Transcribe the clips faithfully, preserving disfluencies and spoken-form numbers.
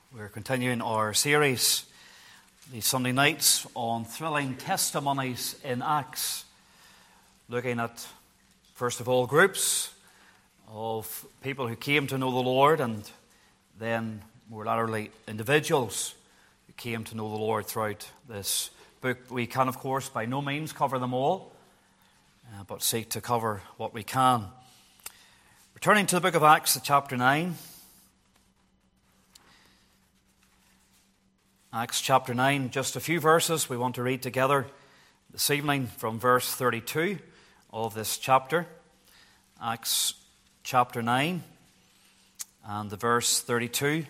We're continuing our series, these Sunday nights, on thrilling testimonies in Acts, looking at, first of all, groups of people who came to know the Lord, and then, more latterly, individuals who came to know the Lord throughout this book. We can, of course, by no means cover them all, uh, but seek to cover what we can. Returning to the book of Acts, chapter nine. Acts chapter nine, just a few verses we want to read together this evening from verse thirty-two of this chapter. Acts chapter nine and the verse thirty-two.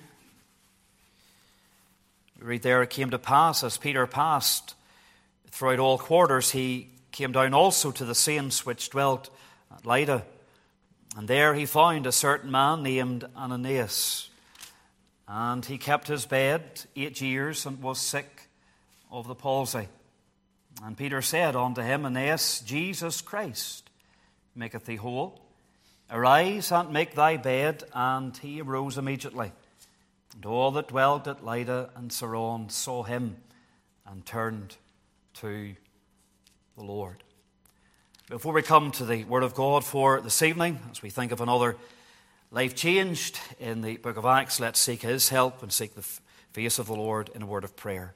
We read there, "It came to pass, as Peter passed throughout all quarters, he came down also to the saints which dwelt at Lydda. And there he found a certain man named Ananias. And he kept his bed eight years and was sick of the palsy. And Peter said unto him, Aeneas, Jesus Christ maketh thee whole. Arise and make thy bed. And he arose immediately. And all that dwelt at Lydda and Saron saw him and turned to the Lord." Before we come to the Word of God for this evening, as we think of another life changed in the book of Acts, let's seek His help and seek the face of the Lord in a word of prayer.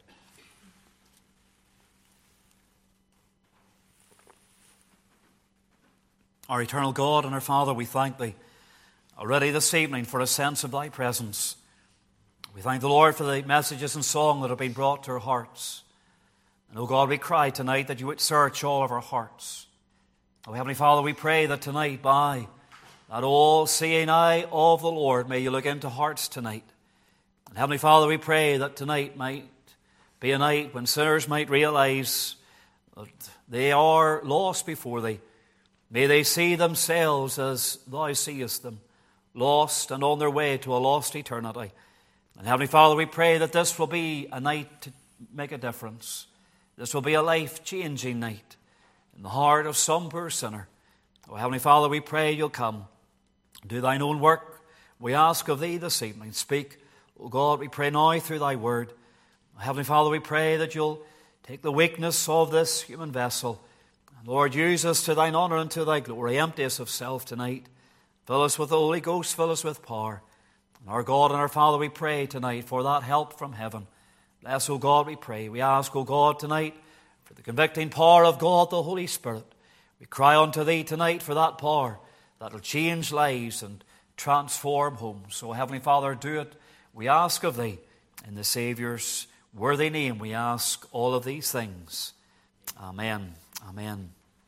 Our eternal God and our Father, we thank Thee already this evening for a sense of Thy presence. We thank the Lord for the messages and song that have been brought to our hearts. And, O God, we cry tonight that You would search all of our hearts. O Heavenly Father, we pray that tonight, by that all-seeing eye of the Lord, may You look into hearts tonight. And Heavenly Father, we pray that tonight might be a night when sinners might realize that they are lost before Thee. May they see themselves as Thou seest them, lost and on their way to a lost eternity. And Heavenly Father, we pray that this will be a night to make a difference. This will be a life-changing night in the heart of some poor sinner. Oh, Heavenly Father, we pray You'll come. Do Thine own work, we ask of Thee this evening. Speak, O God, we pray now through Thy word. Heavenly Father, we pray that You'll take the weakness of this human vessel. And Lord, use us to Thine honor and to Thy glory. Empty us of self tonight. Fill us with the Holy Ghost, fill us with power. And our God and our Father, we pray tonight for that help from heaven. Bless, O God, we pray. We ask, O God, tonight for the convicting power of God, the Holy Spirit. We cry unto Thee tonight for that power that will change lives and transform homes. So, Heavenly Father, do it, we ask of Thee. In the Saviour's worthy name, we ask all of these things. Amen. Amen.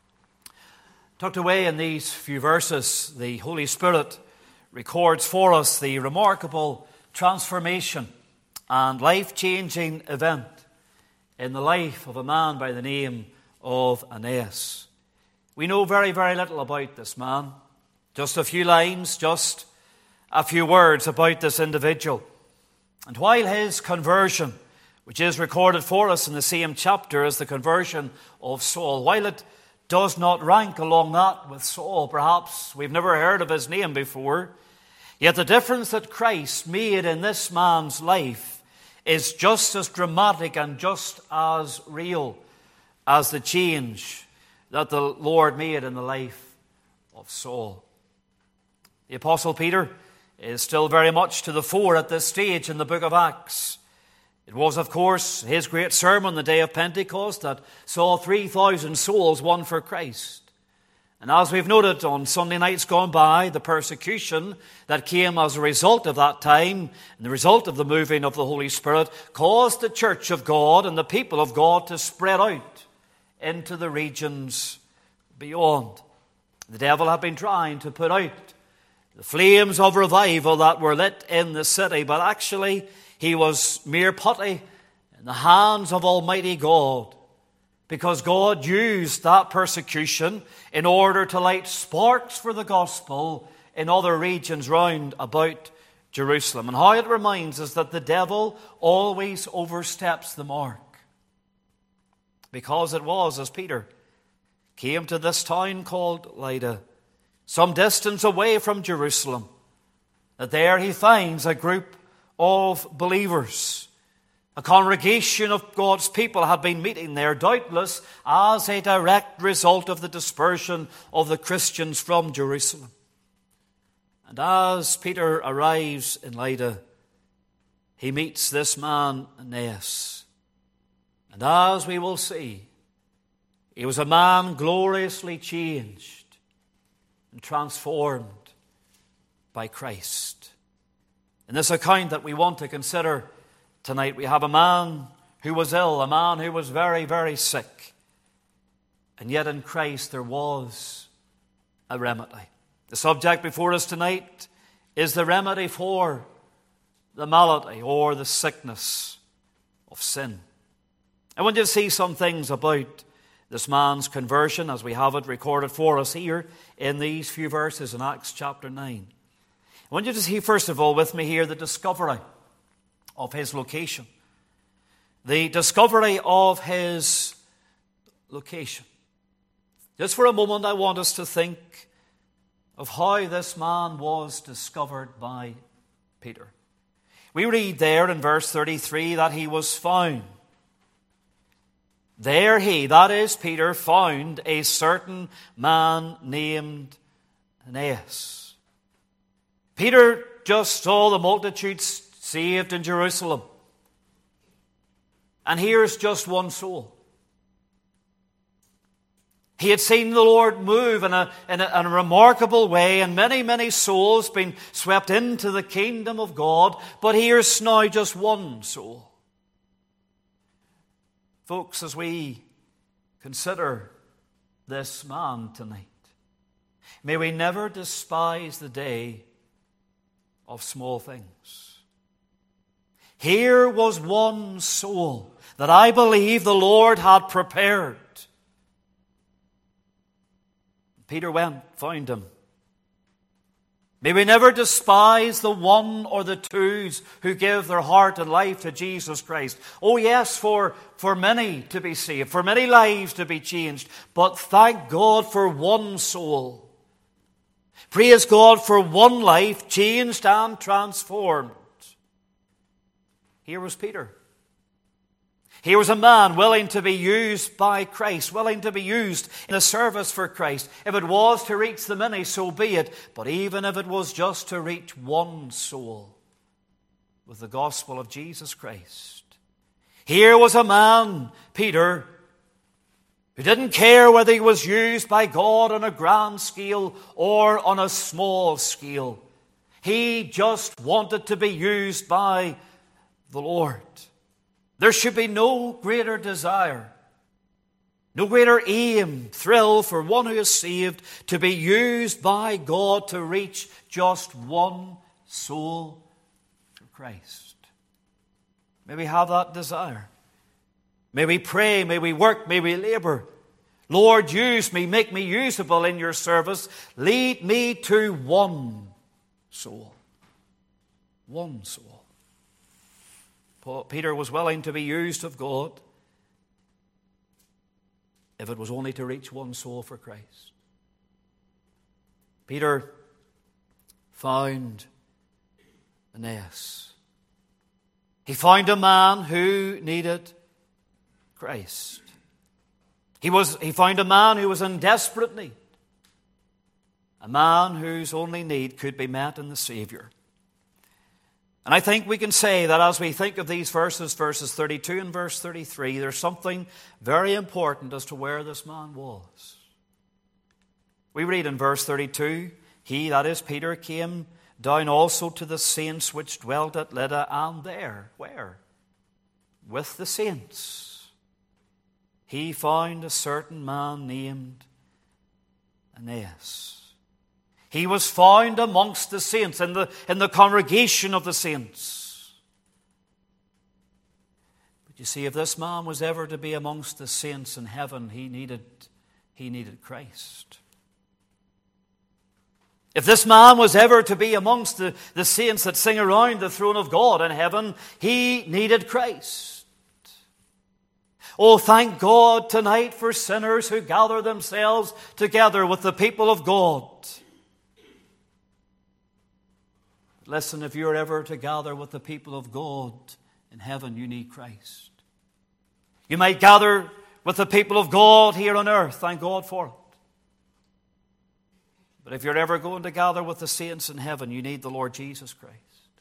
Tucked away in these few verses, the Holy Spirit records for us the remarkable transformation and life-changing event in the life of a man by the name of Aeneas. We know very, very little about this man. Just a few lines, just a few words about this individual. And while his conversion, which is recorded for us in the same chapter as the conversion of Saul, while it does not rank along that with Saul, perhaps we've never heard of his name before, yet the difference that Christ made in this man's life is just as dramatic and just as real as the change that the Lord made in the life of Saul. The Apostle Peter is still very much to the fore at this stage in the book of Acts. It was, of course, his great sermon the day of Pentecost that saw three thousand souls won for Christ. And as we've noted on Sunday nights gone by, the persecution that came as a result of that time and the result of the moving of the Holy Spirit caused the church of God and the people of God to spread out into the regions beyond. The devil had been trying to put out the flames of revival that were lit in the city, but actually he was mere putty in the hands of Almighty God, because God used that persecution in order to light sparks for the gospel in other regions round about Jerusalem. And how it reminds us that the devil always oversteps the mark, because it was as Peter came to this town called Lydda, some distance away from Jerusalem, that there he finds a group of believers. A congregation of God's people had been meeting there, doubtless as a direct result of the dispersion of the Christians from Jerusalem. And as Peter arrives in Lydda, he meets this man, Aeneas. And as we will see, he was a man gloriously changed and transformed by Christ. In this account that we want to consider tonight, we have a man who was ill, a man who was very, very sick. And yet in Christ there was a remedy. The subject before us tonight is the remedy for the malady or the sickness of sin. I want you to see some things about this man's conversion as we have it recorded for us here in these few verses in Acts chapter nine. I want you to see first of all with me here the discovery of his location. The discovery of his location. Just for a moment I want us to think of how this man was discovered by Peter. We read there in verse thirty-three that he was found. There he, that is Peter, found a certain man named Aeneas. Peter just saw the multitudes saved in Jerusalem. And here's just one soul. He had seen the Lord move in a, in a, in a remarkable way, and many, many souls being swept into the kingdom of God. But here's now just one soul. Folks, as we consider this man tonight, may we never despise the day of small things. Here was one soul that I believe the Lord had prepared. Peter went, found him. May we never despise the one or the twos who give their heart and life to Jesus Christ. Oh yes, for, for many to be saved, for many lives to be changed. But thank God for one soul. Praise God for one life changed and transformed. Here was Peter. Here was a man willing to be used by Christ, willing to be used in the service for Christ. If it was to reach the many, so be it. But even if it was just to reach one soul with the gospel of Jesus Christ. Here was a man, Peter, who didn't care whether he was used by God on a grand scale or on a small scale. He just wanted to be used by the Lord. There should be no greater desire, no greater aim, thrill for one who is saved to be used by God to reach just one soul for Christ. May we have that desire. May we pray, may we work, may we labor. Lord, use me, make me usable in your service. Lead me to one soul. One soul. Peter was willing to be used of God if it was only to reach one soul for Christ. Peter found Aeneas. He found a man who needed Christ. He was, he found a man who was in desperate need. A man whose only need could be met in the Savior. And I think we can say that as we think of these verses, verses thirty-two and verse thirty-three, there's something very important as to where this man was. We read in verse thirty-two, he, that is Peter, came down also to the saints which dwelt at Lydda, and there, where? With the saints. He found a certain man named Aeneas. He was found amongst the saints, in the, in the congregation of the saints. But you see, if this man was ever to be amongst the saints in heaven, he needed, he needed Christ. If this man was ever to be amongst the, the saints that sing around the throne of God in heaven, he needed Christ. Oh, thank God tonight for sinners who gather themselves together with the people of God. listen, if you're ever to gather with the people of God in heaven, you need Christ. You might gather with the people of God here on earth. Thank God for it. But if you're ever going to gather with the saints in heaven, you need the Lord Jesus Christ.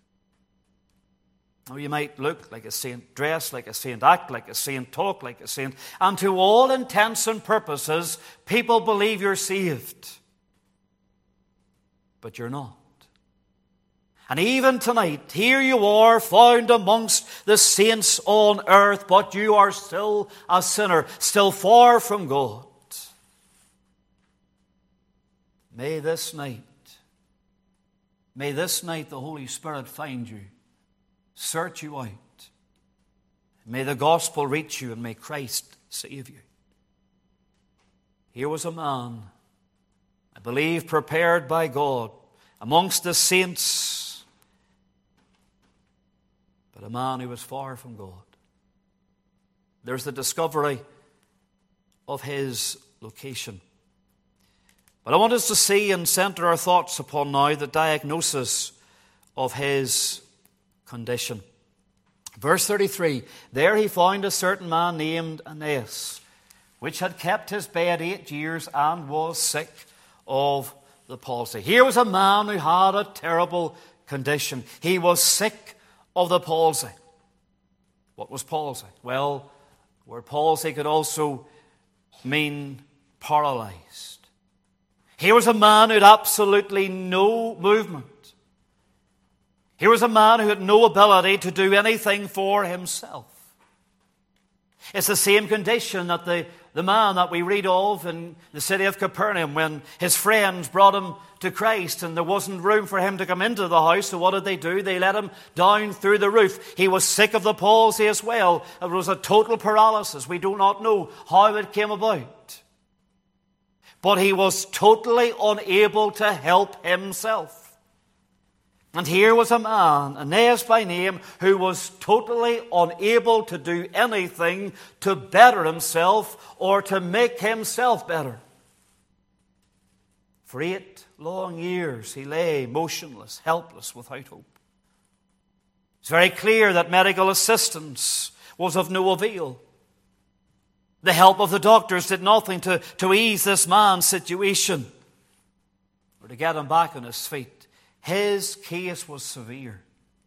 Now, you might look like a saint, dress like a saint, act like a saint, talk like a saint, and to all intents and purposes, people believe you're saved. But you're not. And even tonight, here you are found amongst the saints on earth, but you are still a sinner, still far from God. May this night, may this night the Holy Spirit find you, search you out. May the gospel reach you and may Christ save you. Here was a man, I believe, prepared by God amongst the saints, but a man who was far from God. There's the discovery of his location. But I want us to see and center our thoughts upon now the diagnosis of his condition. Verse thirty-three, there he found a certain man named Aeneas, which had kept his bed eight years and was sick of the palsy. Here was a man who had a terrible condition. He was sick of the palsy. What was palsy? Well, the word palsy could also mean paralyzed. Here was a man who had absolutely no movement. Here was a man who had no ability to do anything for himself. It's the same condition that the, the man that we read of in the city of Capernaum when his friends brought him to Christ and there wasn't room for him to come into the house. So what did they do? They let him down through the roof. He was sick of the palsy as well. It was a total paralysis. We do not know how it came about. But he was totally unable to help himself. And here was a man, Aeneas by name, who was totally unable to do anything to better himself or to make himself better. For eight long years he lay motionless, helpless, without hope. It's very clear that medical assistance was of no avail. The help of the doctors did nothing to, to ease this man's situation or to get him back on his feet. His case was severe.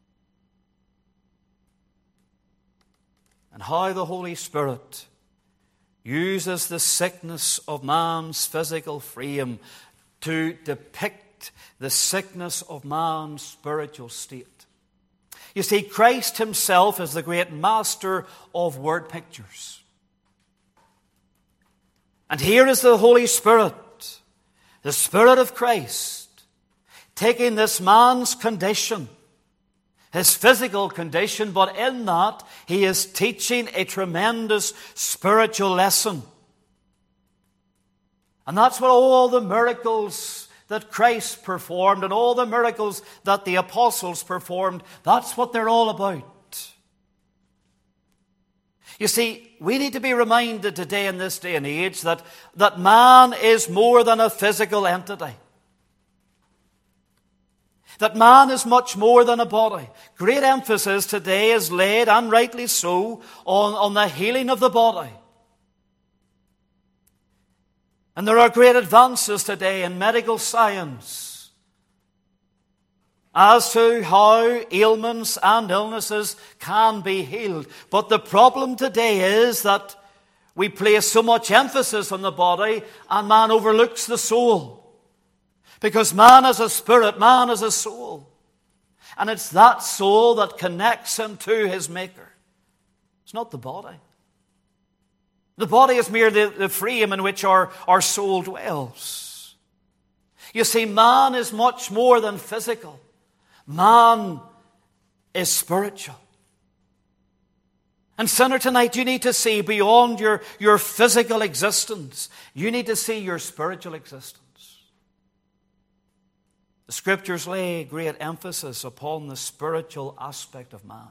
And how the Holy Spirit uses the sickness of man's physical frame to depict the sickness of man's spiritual state. You see, Christ himself is the great master of word pictures. And here is the Holy Spirit, the Spirit of Christ, taking this man's condition, his physical condition, but in that he is teaching a tremendous spiritual lesson. And that's what all the miracles that Christ performed and all the miracles that the apostles performed, that's what they're all about. You see, we need to be reminded today in this day and age that, that man is more than a physical entity. That man is much more than a body. Great emphasis today is laid, and rightly so, on, on the healing of the body. And there are great advances today in medical science as to how ailments and illnesses can be healed. But the problem today is that we place so much emphasis on the body and man overlooks the soul. Because man is a spirit, man is a soul. And it's that soul that connects him to his Maker. It's not the body. The body is merely the, the frame in which our, our soul dwells. You see, man is much more than physical. Man is spiritual. And sinner, tonight you need to see beyond your, your physical existence. You need to see your spiritual existence. The Scriptures lay great emphasis upon the spiritual aspect of man.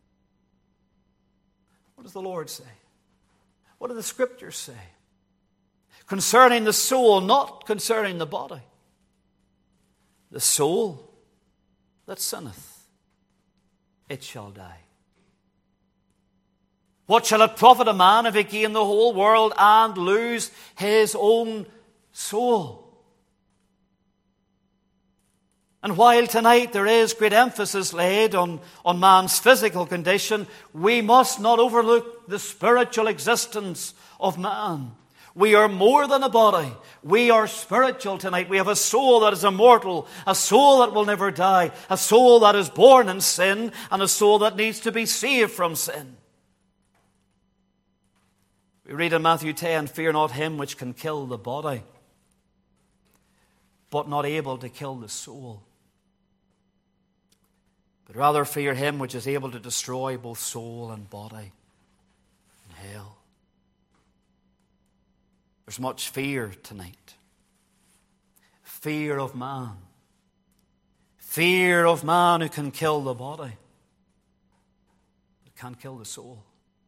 What does the Lord say? What do the Scriptures say? Concerning the soul, not concerning the body. The soul. that sinneth, it shall die. What shall it profit a man if he gain the whole world and lose his own soul? And while tonight there is great emphasis laid on, on man's physical condition, we must not overlook the spiritual existence of man. We are more than a body. We are spiritual tonight. We have a soul that is immortal, a soul that will never die, a soul that is born in sin, and a soul that needs to be saved from sin. We read in Matthew ten, "Fear not him which can kill the body, but not able to kill the soul. But rather fear him which is able to destroy both soul and body in hell." There's much fear tonight. Fear of man. Fear of man who can kill the body, but can't kill the soul.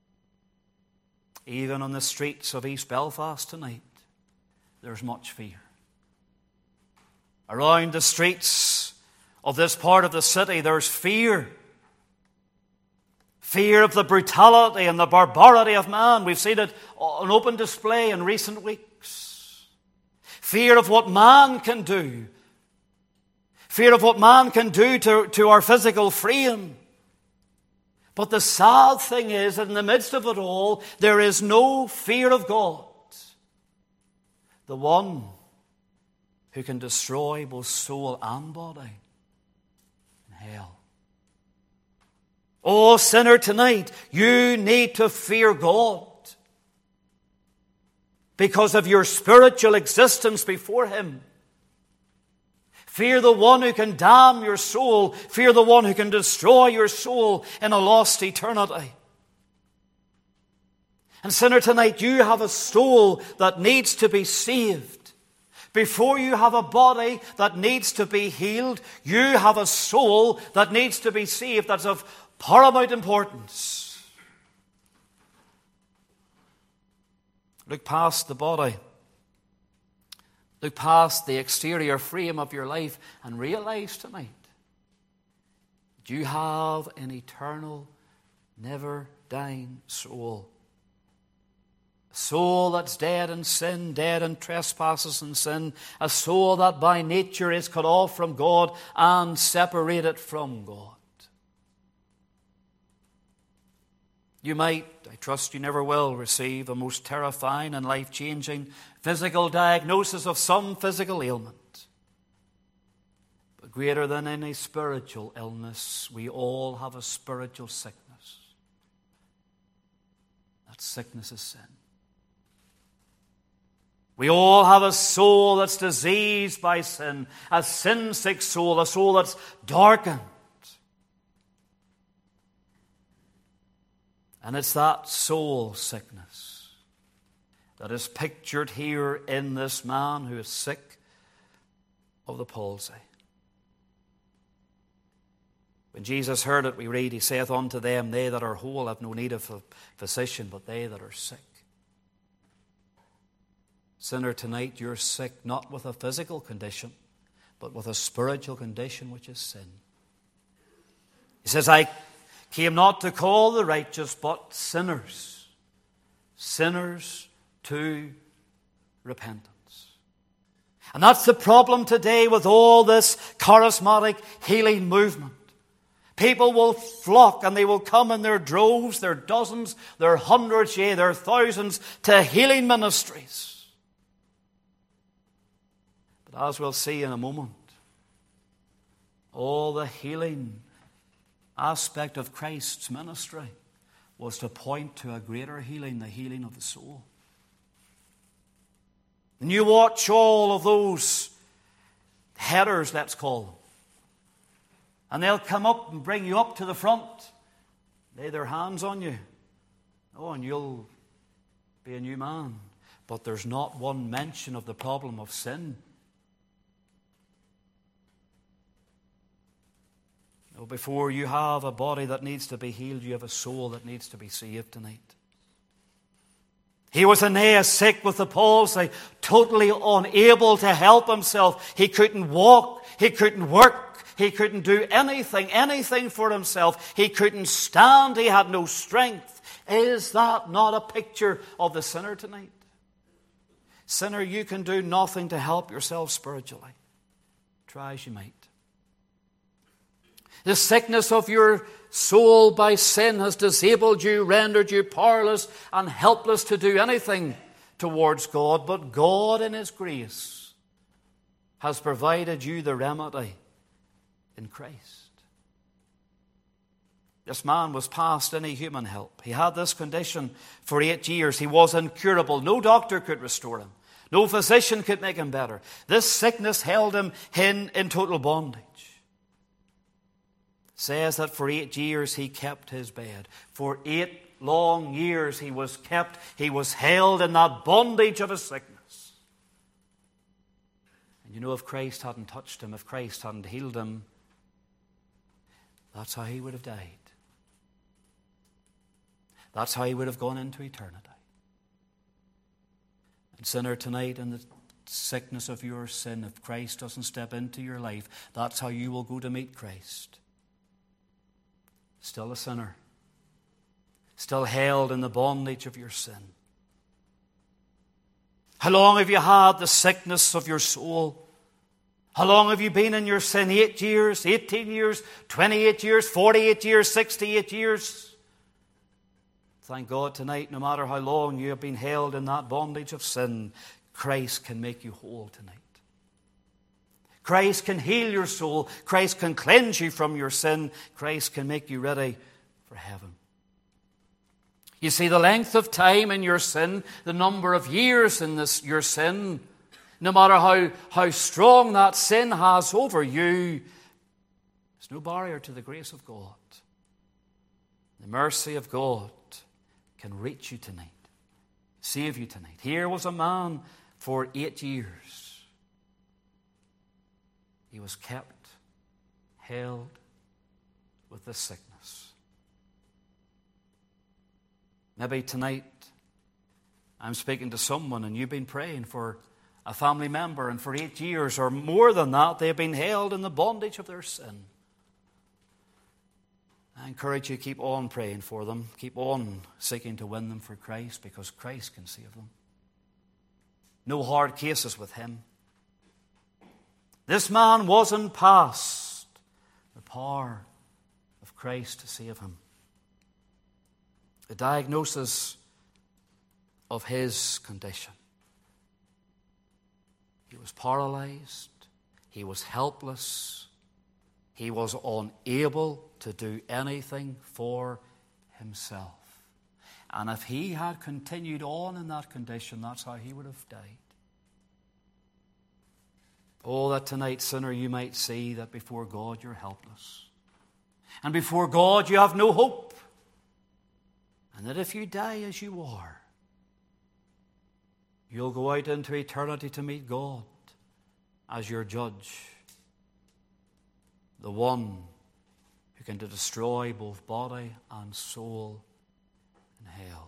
Even on the streets of East Belfast tonight, there's much fear. Around the streets of this part of the city, there's fear. Fear of the brutality and the barbarity of man. We've seen it on open display in recent weeks. Fear of what man can do. Fear of what man can do to, to our physical frame. But the sad thing is that in the midst of it all, there is no fear of God, the one who can destroy both soul and body in hell. Oh, sinner, tonight, you need to fear God because of your spiritual existence before Him. Fear the one who can damn your soul. Fear the one who can destroy your soul in a lost eternity. And sinner, tonight you have a soul that needs to be saved. Before you have a body that needs to be healed, you have a soul that needs to be saved. That's of paramount importance. Look past the body. Look past the exterior frame of your life and realize tonight that you have an eternal, never-dying soul. A soul that's dead in sin, dead in trespasses and sin. A soul that by nature is cut off from God and separated from God. You might, I trust you never will, receive a most terrifying and life-changing physical diagnosis of some physical ailment. But greater than any spiritual illness, we all have a spiritual sickness. That sickness is sin. We all have a soul that's diseased by sin, a sin-sick soul, a soul that's darkened. And it's that soul sickness that is pictured here in this man who is sick of the palsy. When Jesus heard it, we read, He saith unto them, They that are whole have no need of a physician, but they that are sick. Sinner, tonight you're sick not with a physical condition, but with a spiritual condition, which is sin. He says, I came not to call the righteous, but sinners. Sinners to repentance. And that's the problem today with all this charismatic healing movement. People will flock and they will come in their droves, their dozens, their hundreds, yea, their thousands to healing ministries. But as we'll see in a moment, all the healing aspect of Christ's ministry was to point to a greater healing, the healing of the soul. And you watch all of those headers, let's call them, and they'll come up and bring you up to the front, lay their hands on you. Oh, and you'll be a new man. But there's not one mention of the problem of sin. Before you have a body that needs to be healed, you have a soul that needs to be saved tonight. He was Aeneas, sick with the palsy, totally unable to help himself. He couldn't walk, he couldn't work, He couldn't do anything, anything for himself. He couldn't stand. He had no strength. Is that not a picture of the sinner tonight? Sinner, you can do nothing to help yourself spiritually. Try as you might. The sickness of your soul by sin has disabled you, rendered you powerless and helpless to do anything towards God. But God in His grace has provided you the remedy in Christ. This man was past any human help. He had this condition for eight years. He was incurable. No doctor could restore him. No physician could make him better. This sickness held him in, in total bondage. It says that for eight years he kept his bed. For eight long years he was kept, he was held in that bondage of his sickness. And you know, if Christ hadn't touched him, if Christ hadn't healed him, that's how he would have died. That's how he would have gone into eternity. And sinner, tonight, in the sickness of your sin, if Christ doesn't step into your life, that's how you will go to meet Christ. Still a sinner. Still held in the bondage of your sin. How long have you had the sickness of your soul? How long have you been in your sin? Eight years, eighteen years, twenty-eight years, forty-eight years, sixty-eight years? Thank God tonight, no matter how long you have been held in that bondage of sin, Christ can make you whole tonight. Christ can heal your soul. Christ can cleanse you from your sin. Christ can make you ready for heaven. You see, the length of time in your sin, the number of years in this your sin, no matter how, how strong that sin has over you, there's no barrier to the grace of God. The mercy of God can reach you tonight, save you tonight. Here was a man for eight years. He was kept, held with this sickness. Maybe tonight I'm speaking to someone and you've been praying for a family member, and for eight years or more than that, they've been held in the bondage of their sin. I encourage you, keep on praying for them. Keep on seeking to win them for Christ, because Christ can save them. No hard cases with Him. This man wasn't past the power of Christ to save him. The diagnosis of his condition: he was paralyzed, he was helpless, he was unable to do anything for himself. And if he had continued on in that condition, that's how he would have died. Oh, that tonight, sinner, you might see that before God you're helpless. And before God you have no hope. And that if you die as you are, you'll go out into eternity to meet God as your judge, the one who can destroy both body and soul in hell.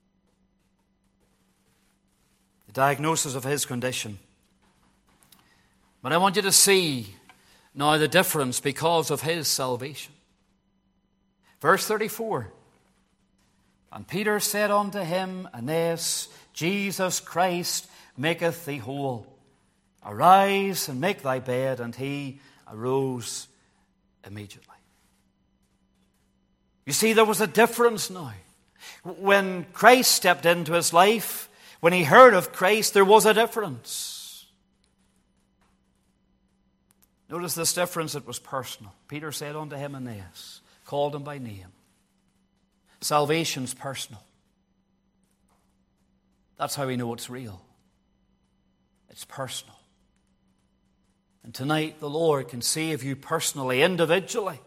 The diagnosis of his condition. But I want you to see now the difference because of his salvation. Verse thirty-four. And Peter said unto him, Aeneas, Jesus Christ maketh thee whole. Arise and make thy bed. And he arose immediately. You see, there was a difference now. When Christ stepped into his life, when he heard of Christ, there was a difference. Notice this difference, it was personal. Peter said unto him, Aeneas, called him by name. Salvation's personal. That's how we know it's real. It's personal. And tonight the Lord can save you personally, individually.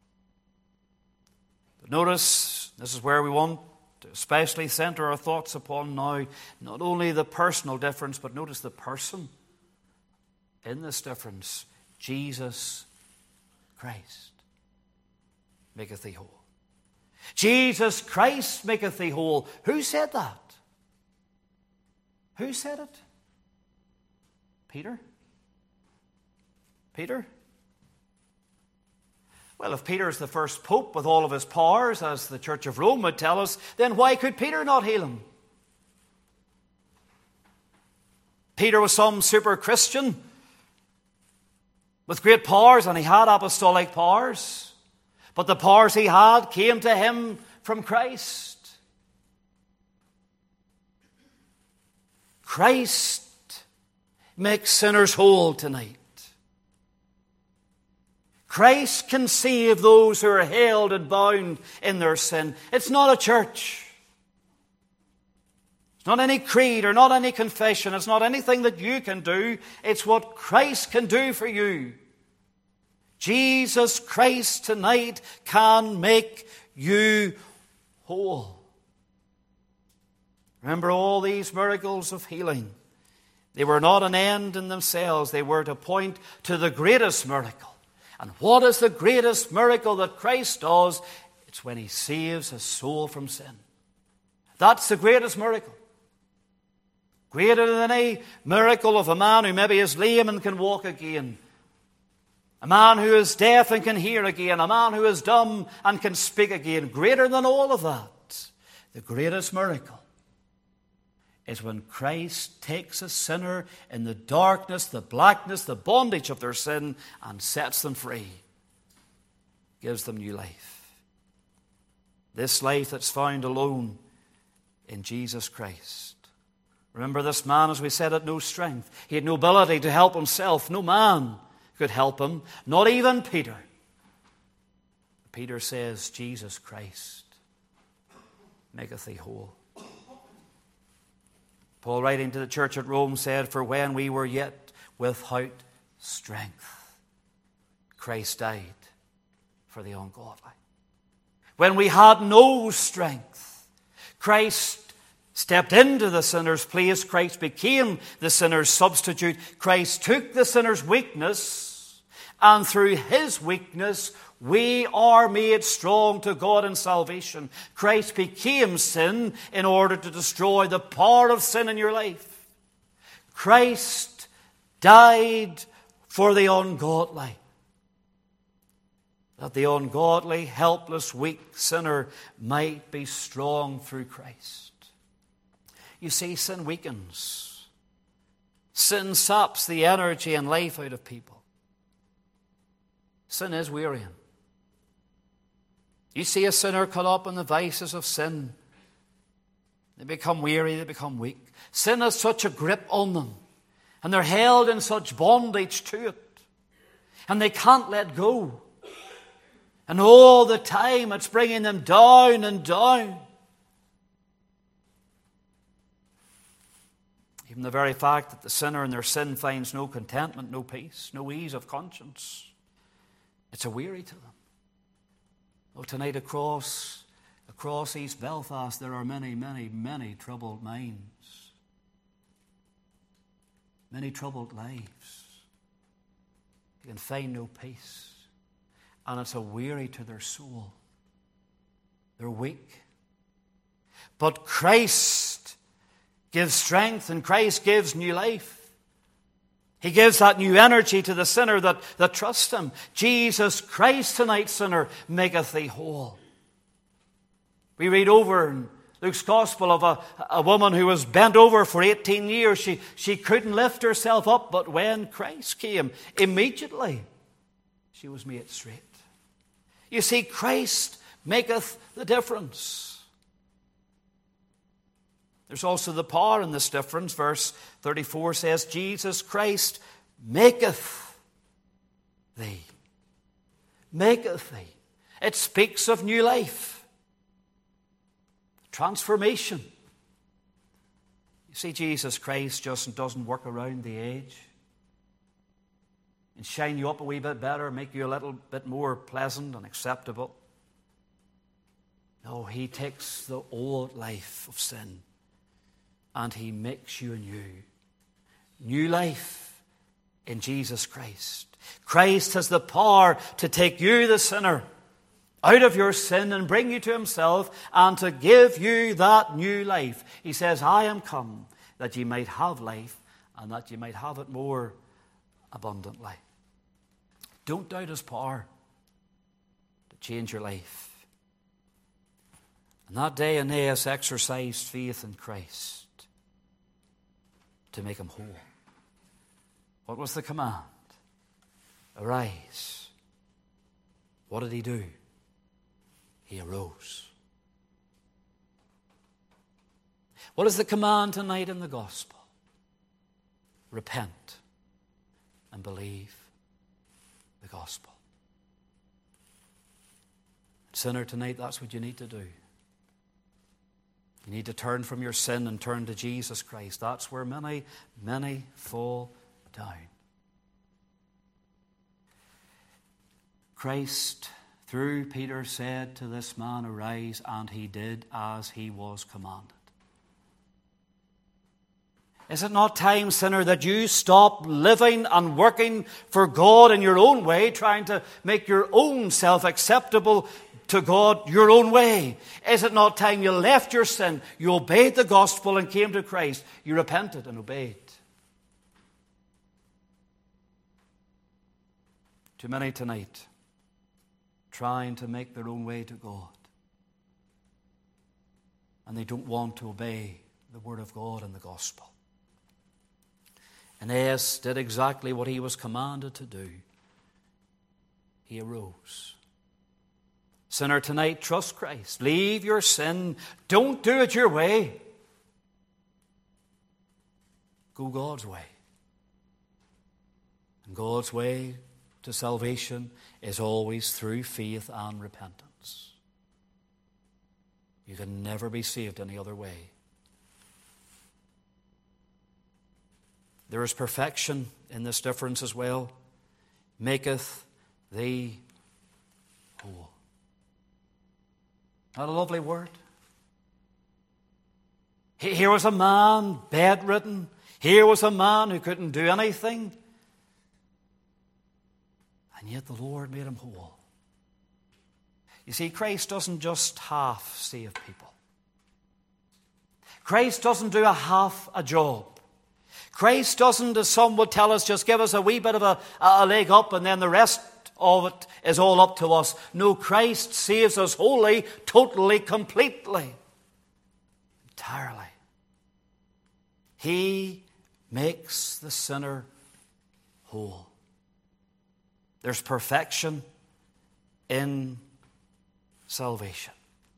But notice, this is where we want to especially center our thoughts upon now, not only the personal difference, but notice the person in this difference. Jesus Christ maketh thee whole. Jesus Christ maketh thee whole. Who said that? Who said it? Peter? Peter? Well, if Peter's the first pope with all of his powers, as the Church of Rome would tell us, then why could Peter not heal him? Peter was some super Christian with great powers, and he had apostolic powers. But the powers he had came to him from Christ. Christ makes sinners whole tonight. Christ can save those who are held and bound in their sin. It's not a church. It's not any creed or not any confession. It's not anything that you can do. It's what Christ can do for you. Jesus Christ tonight can make you whole. Remember all these miracles of healing. They were not an end in themselves. They were to point to the greatest miracle. And what is the greatest miracle that Christ does? It's when he saves his soul from sin. That's the greatest miracle. Greater than any miracle of a man who maybe is lame and can walk again. A man who is deaf and can hear again. A man who is dumb and can speak again. Greater than all of that, the greatest miracle is when Christ takes a sinner in the darkness, the blackness, the bondage of their sin and sets them free. Gives them new life. This life that's found alone in Jesus Christ. Remember, this man, as we said, had no strength. He had no ability to help himself. No man could help him. Not even Peter. Peter says, Jesus Christ maketh thee whole. Paul, writing to the church at Rome, said, for when we were yet without strength, Christ died for the ungodly. When we had no strength, Christ stepped into the sinner's place. Christ became the sinner's substitute. Christ took the sinner's weakness, and through his weakness, we are made strong to God in salvation. Christ became sin in order to destroy the power of sin in your life. Christ died for the ungodly, that the ungodly, helpless, weak sinner might be strong through Christ. You see, sin weakens. Sin saps the energy and life out of people. Sin is wearying. You see a sinner caught up in the vices of sin. They become weary, they become weak. Sin has such a grip on them, and they're held in such bondage to it, and they can't let go. And all the time it's bringing them down and down. Even the very fact that the sinner in their sin finds no contentment, no peace, no ease of conscience, it's a weary to them. Well, tonight across, across East Belfast, there are many, many, many troubled minds. Many troubled lives. You can find no peace. And it's a weary to their soul. They're weak. But Christ gives strength, and Christ gives new life. He gives that new energy to the sinner that, that trusts him. Jesus Christ tonight, sinner, maketh thee whole. We read over in Luke's Gospel of a, a woman who was bent over for eighteen years. She, she couldn't lift herself up, but when Christ came, immediately she was made straight. You see, Christ maketh the difference. There's also the power in this difference. Verse thirty-four says, Jesus Christ maketh thee. Maketh thee. It speaks of new life. Transformation. You see, Jesus Christ just doesn't work around the edge and shine you up a wee bit better, make you a little bit more pleasant and acceptable. No, he takes the old life of sin and he makes you anew. New life in Jesus Christ. Christ has the power to take you, the sinner, out of your sin and bring you to himself and to give you that new life. He says, I am come that ye might have life and that ye might have it more abundantly. Don't doubt his power. to change your life. And that day Aeneas exercised faith in Christ to make him whole. What was the command? Arise. What did he do? He arose. What is the command tonight in the gospel? Repent and believe the gospel. Sinner, tonight that's what you need to do. You need to turn from your sin and turn to Jesus Christ. That's where many, many fall down. Christ, through Peter, said to this man, arise, and he did as he was commanded. Is it not time, sinner, that you stop living and working for God in your own way, trying to make your own self acceptable to God your own way? Is it not time you left your sin, you obeyed the gospel and came to Christ, you repented and obeyed? Too many tonight trying to make their own way to God, and they don't want to obey the word of God and the gospel. Aeneas did exactly what he was commanded to do. He arose. Sinner, tonight, trust Christ. Leave your sin. Don't do it your way. Go God's way. And God's way to salvation is always through faith and repentance. You can never be saved any other way. There is perfection in this difference as well. Maketh thee whole. Not a lovely word? Here was a man bedridden. Here was a man who couldn't do anything. And yet the Lord made him whole. You see, Christ doesn't just half save people. Christ doesn't do a half a job. Christ doesn't, as some would tell us, just give us a wee bit of a, a leg up and then the rest of it is all up to us. No, Christ saves us wholly, totally, completely, entirely. He makes the sinner whole. There's perfection in salvation.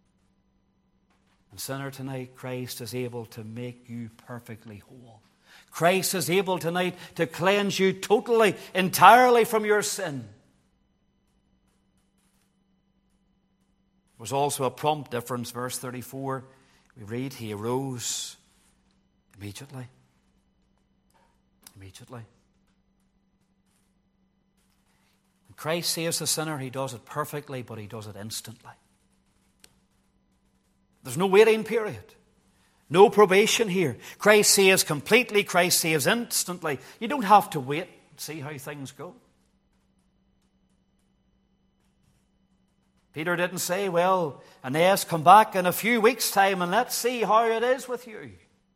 And sinner, tonight, Christ is able to make you perfectly whole. Christ is able tonight to cleanse you totally, entirely from your sin. There was also a prompt difference. Verse thirty-four, we read, he arose immediately. Immediately. When Christ saves the sinner, he does it perfectly, but he does it instantly. There's no waiting period. No probation here. Christ saves completely. Christ saves instantly. You don't have to wait and see how things go. Peter didn't say, well, Aeneas, come back in a few weeks' time and let's see how it is with you.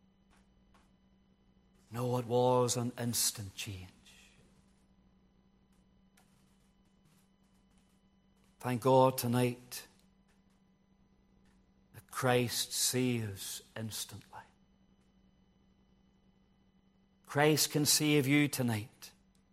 No, it was an instant change. Thank God tonight that Christ saves instantly. Christ can save you tonight.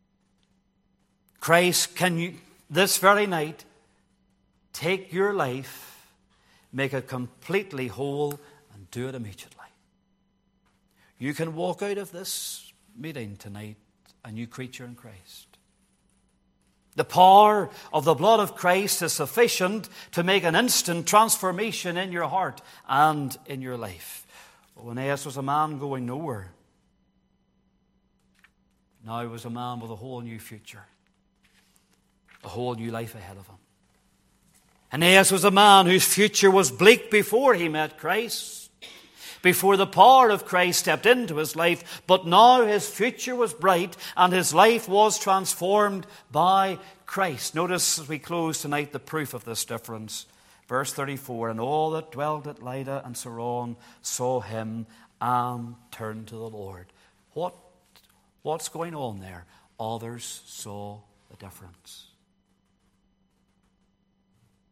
Christ can, you, this very night, take your life, make it completely whole, and do it immediately. You can walk out of this meeting tonight a new creature in Christ. The power of the blood of Christ is sufficient to make an instant transformation in your heart and in your life. Well, Aeneas was a man going nowhere. Now he was a man with a whole new future, a whole new life ahead of him. Aeneas was a man whose future was bleak before he met Christ, before the power of Christ stepped into his life, but now his future was bright and his life was transformed by Christ. Notice as we close tonight the proof of this difference. Verse thirty-four, and all that dwelt at Lydda and Saron saw him and turned to the Lord. What, what's going on there? Others saw the difference.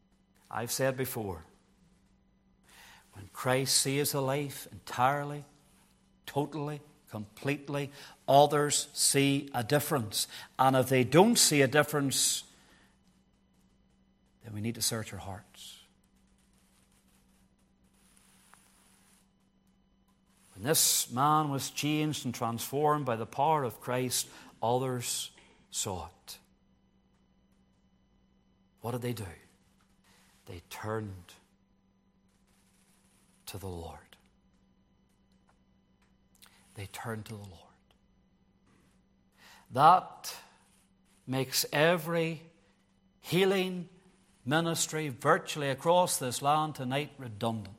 I've said before, when Christ saves a life entirely, totally, completely, others see a difference. And if they don't see a difference, then we need to search our hearts. When this man was changed and transformed by the power of Christ, others saw it. What did they do? They turned to the Lord. They turned to the Lord. That makes every healing ministry virtually across this land tonight redundant.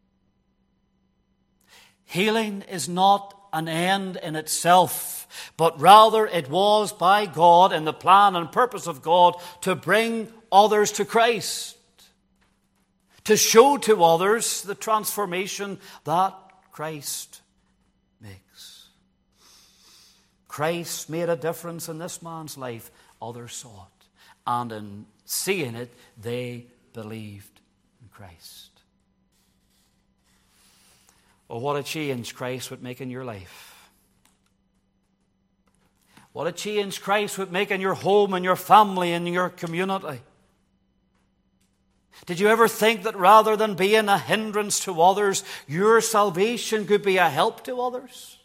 Healing is not an end in itself, but rather it was by God in the plan and purpose of God to bring others to Christ, to show to others the transformation that Christ makes. Christ made a difference in this man's life. Others saw it. And in seeing it, they believed in Christ. Oh, what a change Christ would make in your life. What a change Christ would make in your home and your family and your community. Did you ever think that rather than being a hindrance to others, your salvation could be a help to others?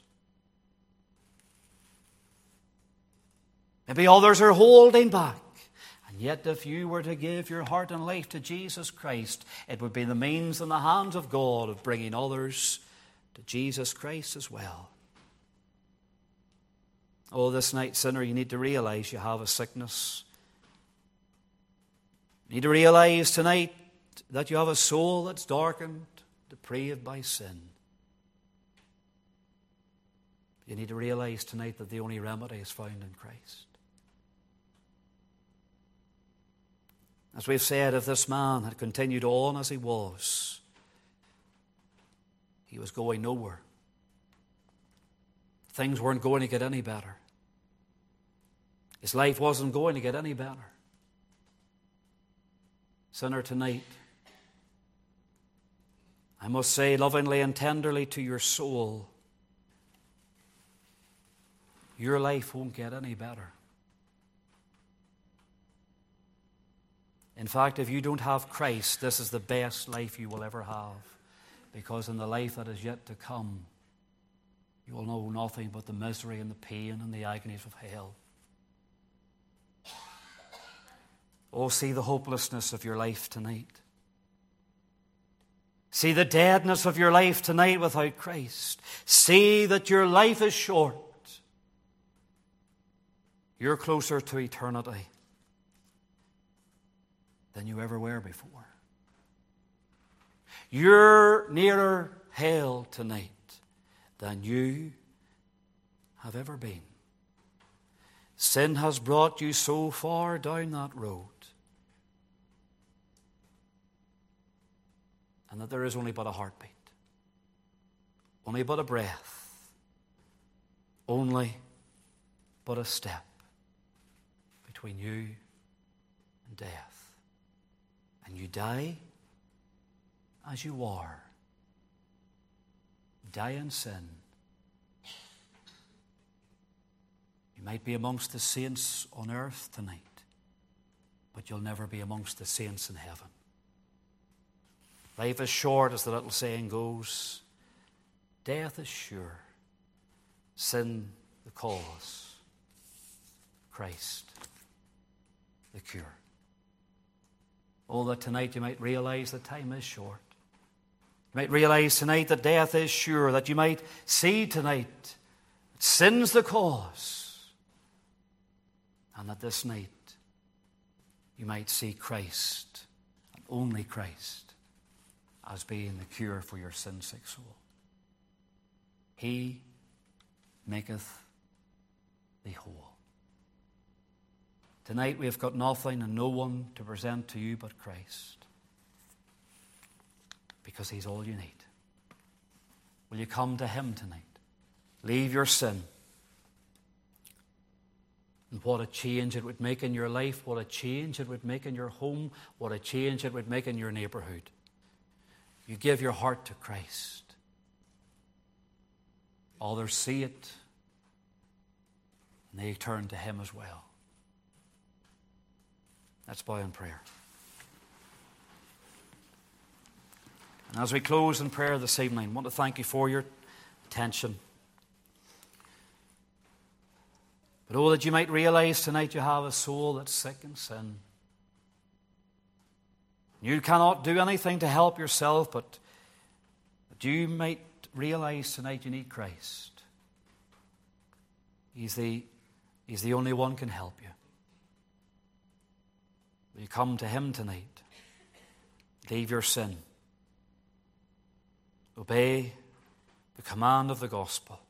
Maybe others are holding back. And yet if you were to give your heart and life to Jesus Christ, it would be the means in the hands of God of bringing others to Jesus Christ as well. Oh, this night, sinner, you need to realize you have a sickness. You need to realize tonight that you have a soul that's darkened, depraved by sin. You need to realize tonight that the only remedy is found in Christ. As we've said, if this man had continued on as he was, he was going nowhere. Things weren't going to get any better. His life wasn't going to get any better. Sinner, tonight, I must say lovingly and tenderly to your soul, your life won't get any better. In fact, if you don't have Christ, this is the best life you will ever have. Because in the life that is yet to come, you will know nothing but the misery and the pain and the agonies of hell. Oh, see the hopelessness of your life tonight. See the deadness of your life tonight without Christ. See that your life is short. You're closer to eternity than you ever were before. You're nearer hell tonight than you have ever been. Sin has brought you so far down that road, and that there is only but a heartbeat, only but a breath, only but a step between you and death. And you die as you are. Die in sin. You might be amongst the saints on earth tonight, but you'll never be amongst the saints in heaven. Life is short, as the little saying goes. Death is sure. Sin the cause. Christ the cure. Oh, that tonight you might realize that time is short. You might realize tonight that death is sure. That you might see tonight that sin's the cause. And that this night you might see Christ, and only Christ, as being the cure for your sin-sick soul. He maketh thee whole. Tonight we have got nothing and no one to present to you but Christ, because He's all you need. Will you come to Him tonight? Leave your sin. And what a change it would make in your life, what a change it would make in your home, what a change it would make in your neighborhood. You give your heart to Christ. Others see it, and they turn to Him as well. Let's bow in prayer. And as we close in prayer this evening, I want to thank you for your attention. But oh, that you might realize tonight you have a soul that's sick in sin. You cannot do anything to help yourself, but that you might realize tonight you need Christ. He's the, he's the only one can help you. Will you come to Him tonight? Leave your sin. Obey the command of the gospel.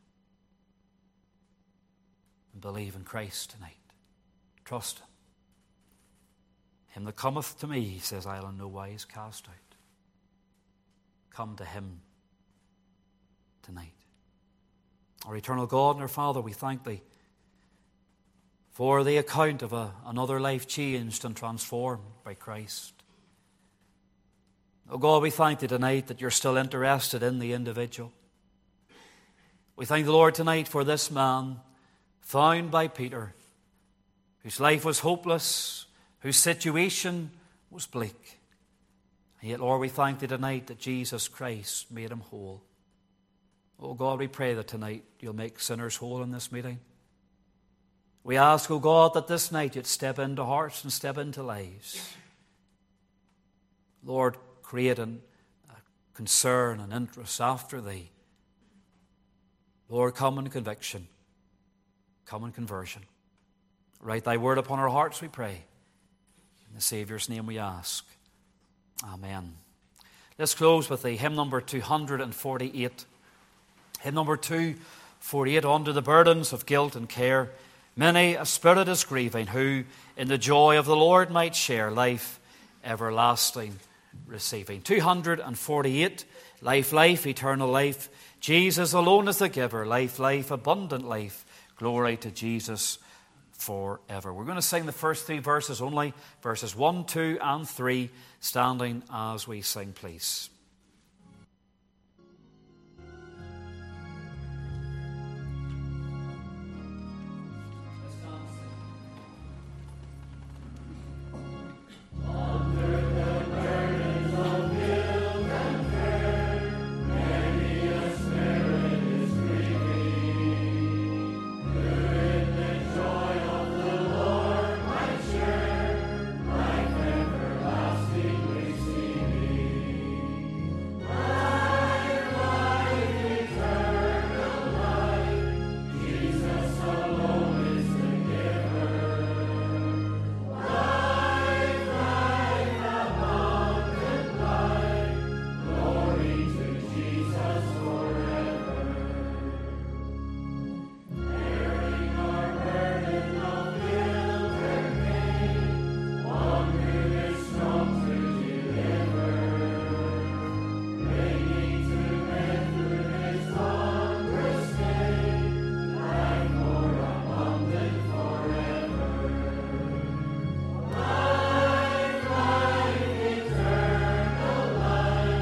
And believe in Christ tonight. Trust Him. Him that cometh to me, He says, I'll in no wise cast out. Come to Him tonight. Our eternal God and our Father, we thank Thee for the account of a, another life changed and transformed by Christ. Oh God, we thank Thee tonight that You're still interested in the individual. We thank the Lord tonight for this man found by Peter, whose life was hopeless, whose situation was bleak. And yet, Lord, we thank Thee tonight that Jesus Christ made him whole. Oh God, we pray that tonight You'll make sinners whole in this meeting. We ask, oh God, that this night You'd step into hearts and step into lives. Lord, create a concern and interest after Thee. Lord, come in conviction. Come in conversion. Write Thy word upon our hearts, we pray. In the Saviour's name we ask. Amen. Let's close with the hymn number two forty-eight. Hymn number two forty-eight, Under the Burdens of Guilt and Care. Many a spirit is grieving, who in the joy of the Lord might share life everlasting receiving. two forty-eight, life, life, eternal life. Jesus alone is the giver. Life, life, abundant life. Glory to Jesus forever. We're going to sing the first three verses only, verses one, two, and three, standing as we sing, please.